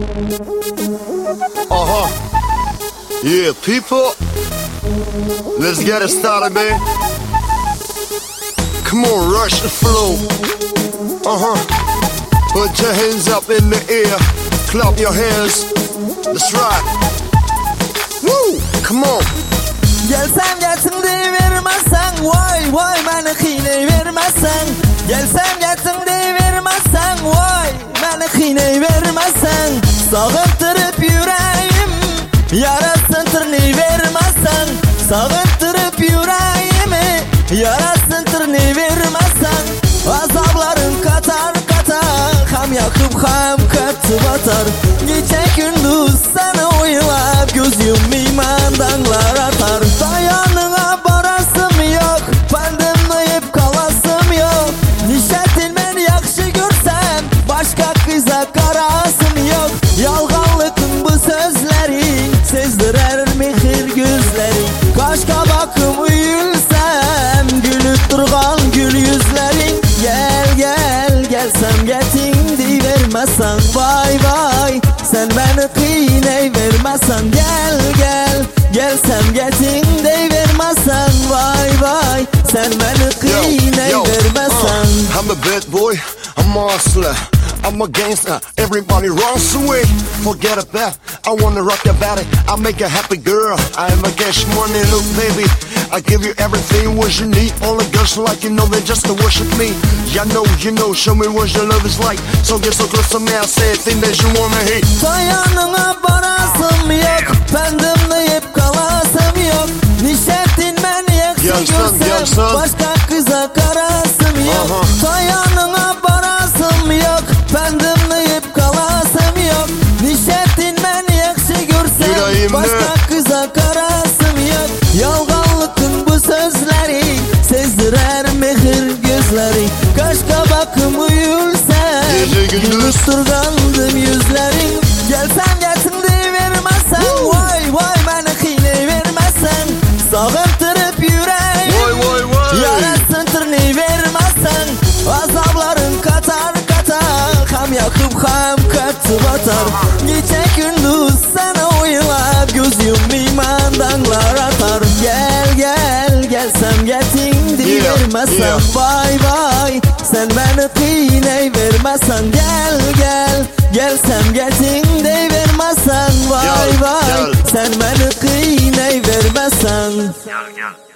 Yeah, people, let's get it started, man. Come on, rush the flow. Put your hands up in the air, clap your hands. That's right. Woo, come on. Gelsem gelsin deyivermezsen, vay vay beni kıynayıvermezsen. Gelsem gelsin deyivermezsen, vay beni kıynayıvermezsen. Sağıntırıp yüreğim yarasın tırnayıvermezsen. Sağıntırıp yüreğimi yarasın tırnayıvermezsen. Azapların katar katar, hem yakıp hem katı batar. Gece gündüz sana oylap göz yumayman dağlar atar. Dayanına barasım yok, bendim deyip kalasım yok. Nişetin beni yakşı görsem, başka kıza karasım yok. Yalganlıkın bu sözleri sezdirer mihir gözleri. Kaşka bakım uyulsam, gülüp durgan gül yüzlerin. Gel gel gelsem getin deyivermezsen, vay vay sen beni kıynayıvermezsen. Gel gel gelsem getin deyivermezsen, vay vay sen beni kıynayıvermezsen. I'm a bad boy, I'm a hustler, I'm a gangster, everybody runs away. Forget about, I wanna rock your body, I make you happy girl. I am a cash money, look baby, I give you everything what you need. All the girls like you know they just to worship me. You know, show me what your love is like. So get so close to me, I say a thing that you wanna hate. Dayanına barasım yok, bendim deyip kalasım yok. Nişetin beni yakşı görsem, başka kıza karasım yok. Dayanına barasım yok, bendim deyip kalasım yok. Nişetin beni yakşı görsem, başka kıza karasım yok. Yalganlıkın bu sözleri sezdirer mihir gözleri. Kaşka bakım uyulsa, gülüp durgandım yüzlerin. Gelsem gelsin deyivermezsen, vay vay beni kıynayıvermezsen. Sağıntırıp yüreğim yarasın tırnayıvermezsen. Azapların katar katar, hem yakıp hem katı batar. Gece gündüz sana oylap göz yumayman dağlar atar. Gel gel gelsem getin deyivermezsen, vay vay sen beni kıynayıvermezsen. Gel gel gelsem getin deyivermezsen, vay vay sen beni kıynayıvermezsen.